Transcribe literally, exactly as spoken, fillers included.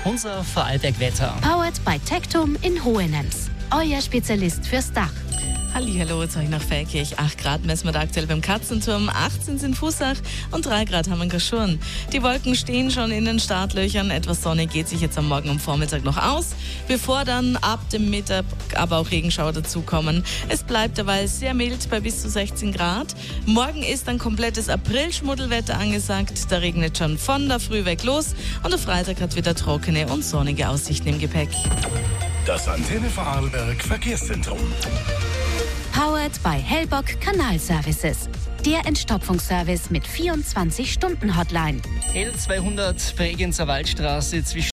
Unser Vorarlberg-Wetter. Powered by Tectum in Hohenems. Euer Spezialist fürs Dach. Hallihallo, jetzt euch nach Feldkirch. acht Grad messen wir da aktuell beim Katzenturm, achtzehn sind Fußach und drei Grad haben wir in Kaschurn. Die Wolken stehen schon in den Startlöchern, etwas Sonne geht sich jetzt am Morgen und Vormittag noch aus, bevor dann ab dem Mittag aber auch Regenschauer dazukommen. Es bleibt dabei sehr mild bei bis zu sechzehn Grad. Morgen ist ein komplettes April-Schmuddelwetter angesagt, da regnet schon von der Früh weg los und der Freitag hat wieder trockene und sonnige Aussichten im Gepäck. Das Antenne Vorarlberg Verkehrszentrum. Powered by Hellbock Kanalservices. Der Entstopfungsservice mit vierundzwanzig Stunden Hotline. L zweihundert Bregenzer Waldstraße zwischen